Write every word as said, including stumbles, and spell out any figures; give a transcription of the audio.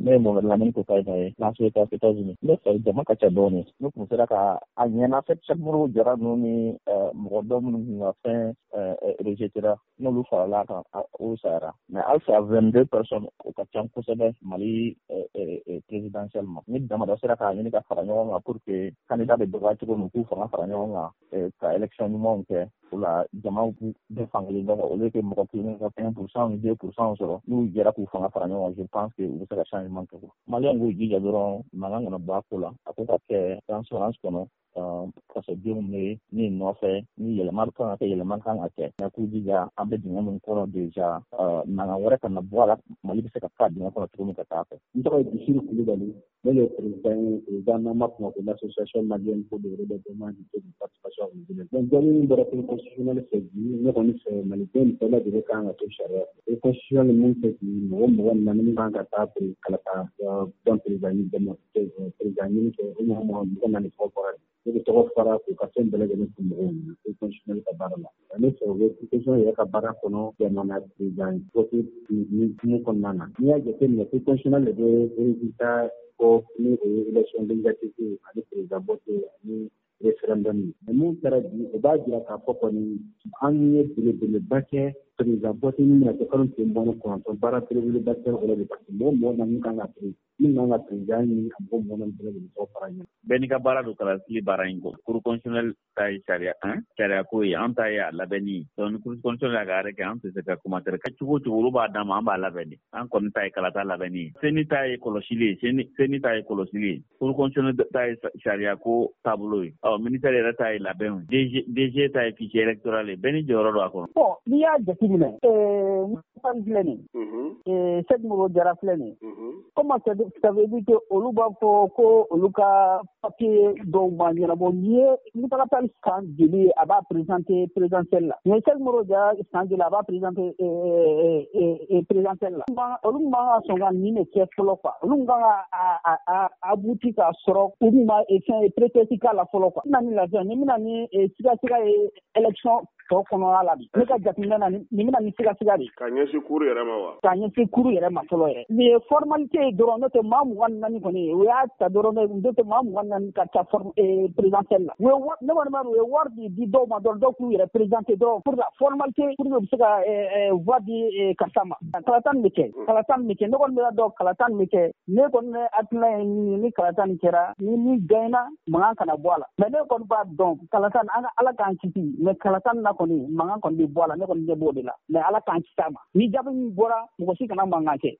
ne mo la min ko kai dai la so ta ta zuni ne sai da maka ta doni no ko sera ka anyana fet chamuru jara no ni mo do mun na fin rejetera no lu fa la ka o sara mais alpha vingt-deux personnes au ka chan ko sebe mali présidentiellement ni dama da sera ka ni ka fara ñoo pour que candidat de droit ko no ku fa fara ñoo ka élection ni mon ke la jama de fangli do o le ke mo ko ni ka un pour cent deux pour cent solo nous jara ku fa fara ñoo je pense que vous sera changement ko mali ngo ji jadoro manga na ba ko la ko ka ke transparence kono parce que ni ni no fe ni yele marka ka yele mankan ake na ku ji ja ambe dinga mun kono deja na nga wara kana boala mali se ka ka dinga kono tumu ka ta ko ndo di shiru ku dali le président président na ma ko l'association malienne pour le développement de participation individuelle donc dans une de la constitutionnelle c'est dit ne connaît c'est malien c'est la de kan à charia et constitutionnel mun c'est dit mo mo na min kan ka ta pour kala ta don président de mo président ni ko mo mo na ni ko ko de to fara ko ka sen bele de ko mo et constitutionnel ka barala ne c'est le constitution ya ka bara kono de na président ko ni ni ko nana ni ya je ne constitutionnel de résultat ko ni élection législative ani président voté ni référendum ni kara di o ba jira ka fɔ kɔni an ye belebeleba kɛ président voté ni na kalo tɛ mɔnɔ kɔnɔntɔn baara belebeleba kɛ o de parce que mɔgɔ mɔgɔ na min kan ka président min kan ka président ni a mɔgɔ mɔgɔ na belebele tɔgɔ fara ɲɔgɔn bɛɛ n'i ka baara don kalasili baara in kɔ cour constitutionnelle ta ye sariya an sariya ko ye an ta ye a labɛnni donc cour constitutionnelle ka yɛrɛ kɛ an tɛ se ka commentaire kɛ cogo cogo olu b'a d'an ma an b'a labɛn an kɔni ta ye kalata labɛnni seni ta ye kɔlɔsili ye seni ta ye kɔlɔsili ye cour constitutionnelle ta ye sariya ko taabolo ye ɔ ministère yɛrɛ ta ye labɛn ye D G ta ye fichier électoral ye bɛɛ ni jɔyɔrɔ don a kɔnɔ. Bon n'i y'a jateminɛ Musa filɛ nin ye Sɛki Modibo Jara filɛ nin ye comment ça veut dire que olu b'a fɔ ko olu ka papier dɔw ma ɲɛnabɔ n'i ye Musa Tall san joli a b'a présenter présidentielle la mais Sɛki Modibo Jara san joli a b'a présenter présidentielle la olu man ka sɔn ka nin de kɛ fɔlɔ quoi olu kan ka abouti k'a sɔrɔ u kun ma fɛn prétexte k'a la fɔlɔ quoi. Ni lafiya ni bɛna ni sigasiga ye élection tɔ kɔnɔna la bi ne ka jateminɛ na nin bɛna ni sigasiga de ka ɲɛsin cour yɛrɛ ma wa ka ɲɛsin cour yɛrɛ ma fɔlɔ yɛrɛ nin ye formalité ye dɔrɔn n'o tɛ maa mugan ni naani kɔni o y'a ta dɔrɔn n'o tɛ maa mugan ni naani ka ca présidentielle la ne kɔni b'a dɔn u ye wari di di dɔw ma dɔrɔn dɔw k'u yɛrɛ présidenter dɔrɔn pour la formalité pour que u bɛ se ka voix di karisa ma kalata nin bɛ kɛ kalata nin bɛ kɛ ne kɔni bɛ dɔn kalata nin bɛ kɛ ne kɔni bɛ hakilina ye ni kalata nin kɛra ni ni gagné mankan kana bɔ a la mais ne kɔni b'a dɔn kalata an ka ala k'an kisi mais kalata na kɔni mankan kɔni bɛ bɔ a la ne kɔni ɲɛ b'o de la mais ala k'an kisi a ma ni jaabi min bɔra mɔgɔ si kana mankan kɛ